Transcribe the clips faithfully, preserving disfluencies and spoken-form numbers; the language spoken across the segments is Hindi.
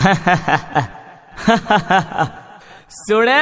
सुने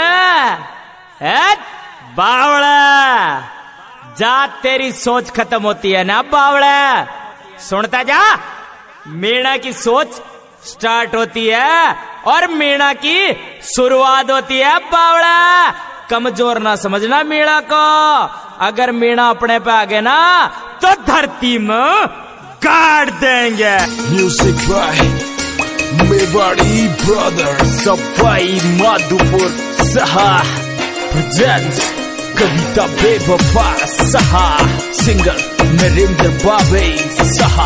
बावड़ा, जा तेरी सोच खत्म होती है ना बावड़ा। सुनता जा, मीणा की सोच स्टार्ट होती है और मीणा की शुरुआत होती है बावड़ा। कमजोर ना समझना मीणा को, अगर मीणा अपने पे आ गए ना तो धरती में गाड़ देंगे। म्यूजिक बाय मेवाड़ी ब्रदर, सफाई माधोपुर सहा प्रेजेंट्स कविता बेवफा सहा, सिंगर नरेंद्र बाबे सहा।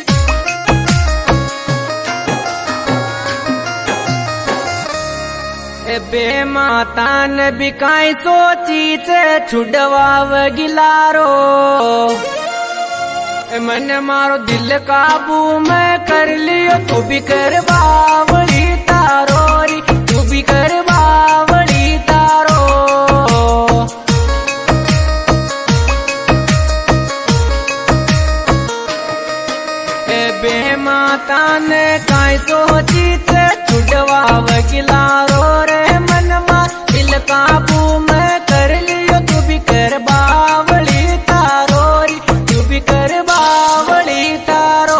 बेमाता ने बिकाई सोची से छुड़वाव गिलारो, मन मारो दिल काबू में कर लियो, तू भी कर बावड़ी तारो री, तू भी कर बावड़ी तारो। ए बेमाता ने काई सोची से छुड़वाव गिलारो रे, मन मार दिल काबू में कर लियो, तू भी कर बावड़ी तारो री, तू भी कर बावड़ी तारो।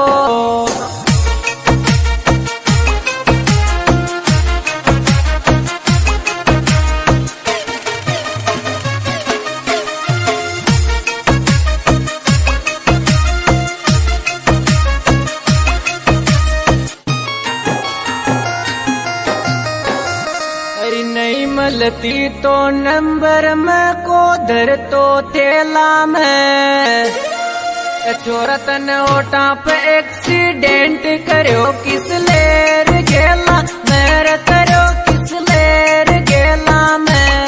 अरे नहीं मलती तो नंबर में को धर तो थेला में, चोरत ने ओटा पे एक्सीडेंट करो किस लेर गेला, मेरे करो किस लेर गेला में।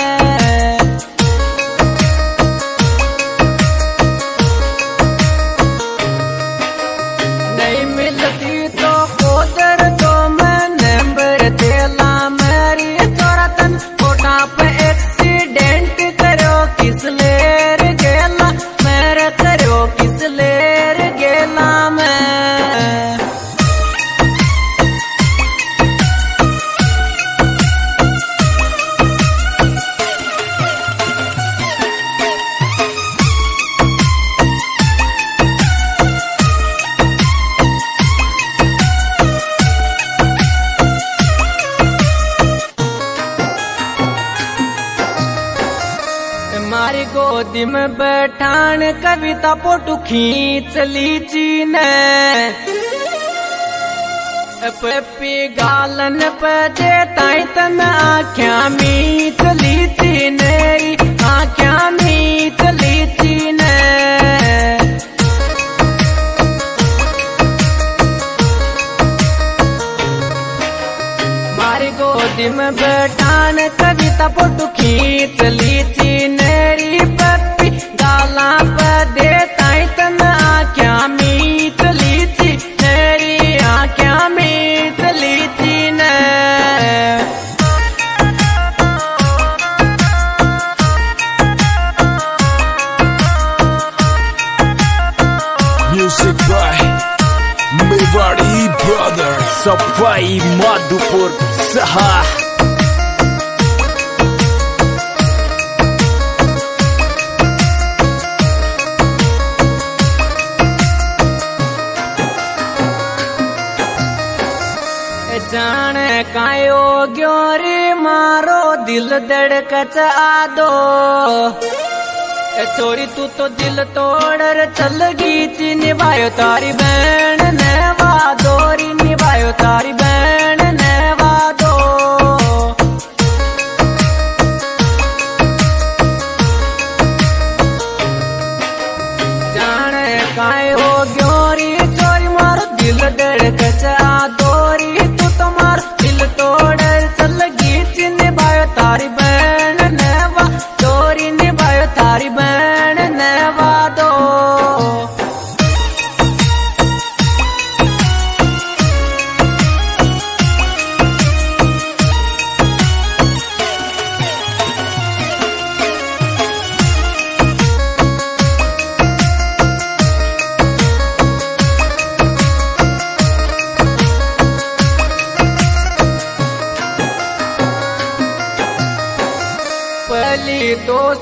नहीं मिलती तो कोदर तो मैं नंबर देला मेरी, चोरतन ओटा पे एक्सीडेंट करो किस लेर गेला, मेरे करो किस लेर गेला में। मारी गोदी में बैठान कविता फोटो खींच लीची ने, पपी गालन पे देता तन आख्या मीच लीची ने, आख्या मीच लीची ने। मारी गोदी में बैठान कविता फोटो खींच लीची नेरी, पप्पी गाला पे देता तन आख्या मीच लीची नेरी, आख्या मीच लीची ने। म्यूजिक बाय मेवाड़ी ब्रदर, सफाई माधोपुर सहा। जाने कायो ग्यो रे मारो दिल धड़कच आदो, छोरी तू तो दिल तोड़ चल गई, निभायो तारी बहन ने वादो री, निभायो तारी बहन ने वादो। जाने कायो ग्यो रे छोरी मारो दिल धड़कच आदो री, तू तो मार दिल तोड़ चल गई, निभायो तारी बहन ने वादो री, निभायो तारी बहन ने वादो।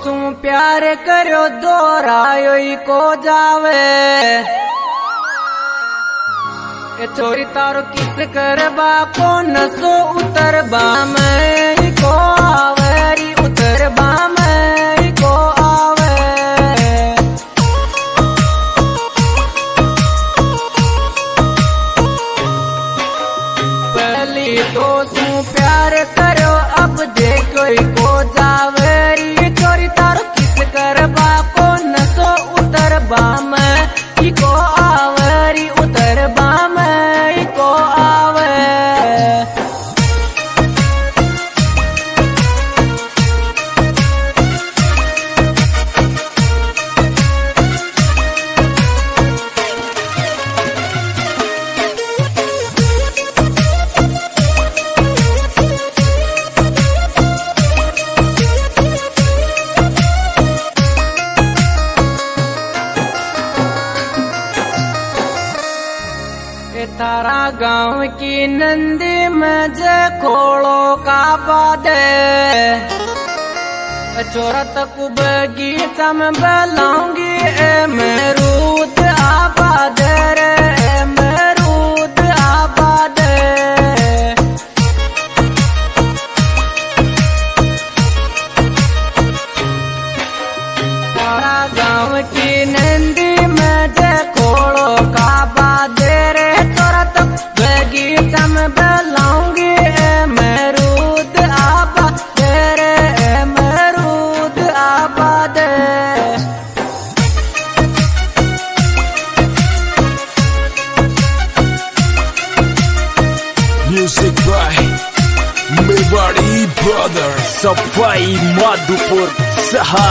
सू प्यार करो दोरायो को जावे। ए छोरी तारो किस करबा को नसो उतरबा में को आवेरी उतरबा में को आवे। पहली तो सू प्यार करो अब देखो को जावेरी। छोरी तारो किस करबा को नसो उतरबा में को आवेरी उतरबा में को आवे। तारा गांव की नंदी में जे खोलो का बादे। चोरत को बगीचा में बलाऊंगी ए मरूद आबाद रे ए मरूद आबाद। तारा गांव की नंदी में जे खोलो का बादे रे। बगीचा में बलाऊंगी ए मरूद आबाद रे ए मरूद आबाद। Music by Mewari Brothers. सफाई माधोपुर सहा।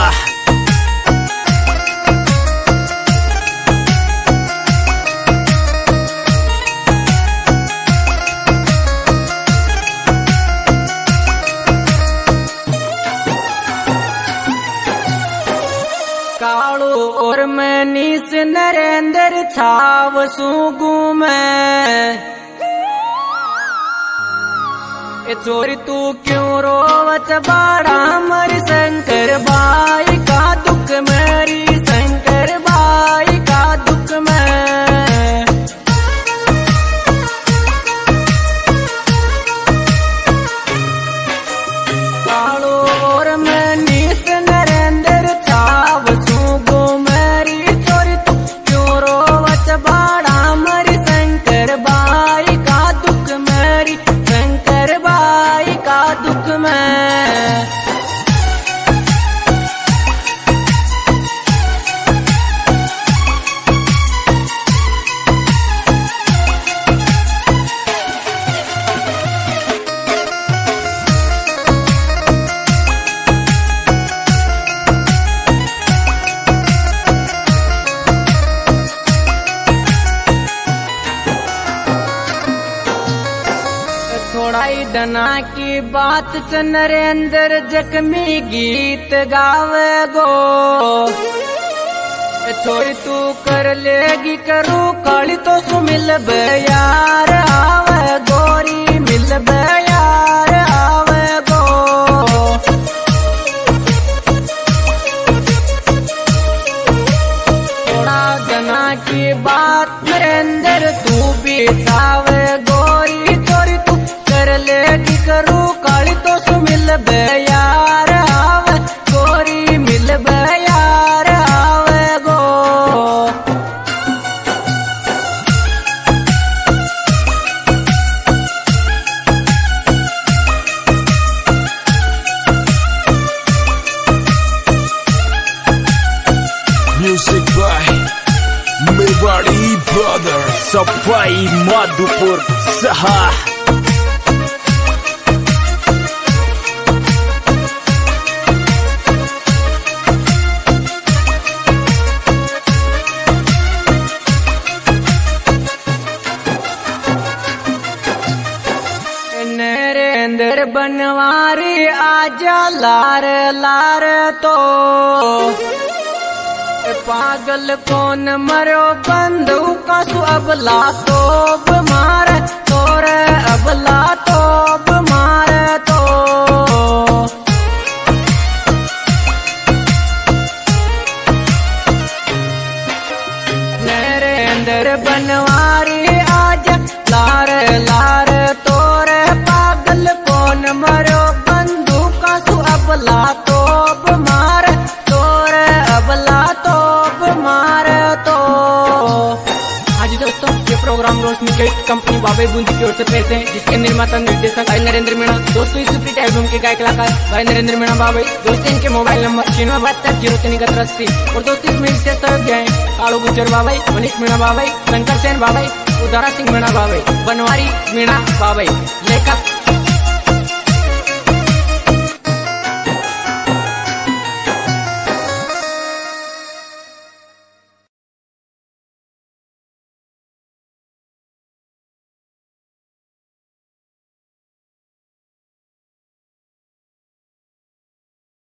कालू और मनीष नरेंद्र छाव सूगू में। ए चोरी तू क्यों रोवत बाड़ा मरी शंकर बाई का दुख मेरी शंकर बाई का दुख में। कालू और मनीष नरेंद्र छाव सूगू मेरी। चोरी तू क्यों रोवत बाड़ा मरी शंकर बाई का दुख मेरी शंकर बाई का दुख में। थोड़ाई डना की बात च नरेंद्र जख्मी गीत गावे गो। छोरी तू कर लेगी करू काली तो सु मिल यार आवे गोरी मिल यार आवे गो। थोड़ा डना की बात नरेंद्र तू भी छावे गोरी। चोरी तू कर लेगी करू काली तो सु मिल यार आवे गोरी मिल यार आवे गो। Music by Mewari Brothers. सफाई माधोपुर सहा। नरेंद्र बनवारी आजा लार लार तो। पागल कौन मरो बंदूक का सु अबला तो मारे तोरे अबला तो मारे तो। रे बनवारी आज लार लार तोरे पागल कौन मरो बंदूका सु अबला तोप मार तोरे अबला तोप मार तो। आज दोस्तों ये प्रोग्राम रोशनी कई कंपनी बाबे बूंदी की ओर से पेश है, जिसके निर्माता निर्देशक भाई नरेंद्र मीणा। दोस्तों इस सुप्रीत एल्बम के गायक कलाकार भाई नरेंद्र मीणा बाबे। दोस्तों इनके मोबाइल नंबर छियानवे बहत्तर जीरो तीन इकहत्तर अस्सी। और दोस्तों इसमें विशेष सहयोग हैं कालू गुजर बाबाई, मनीष मीणा बाबाई, शंकर सेन बाबाई, उदारा सिंह मीणा बाबाई, बनवारी मीणा बाबाई। लेखक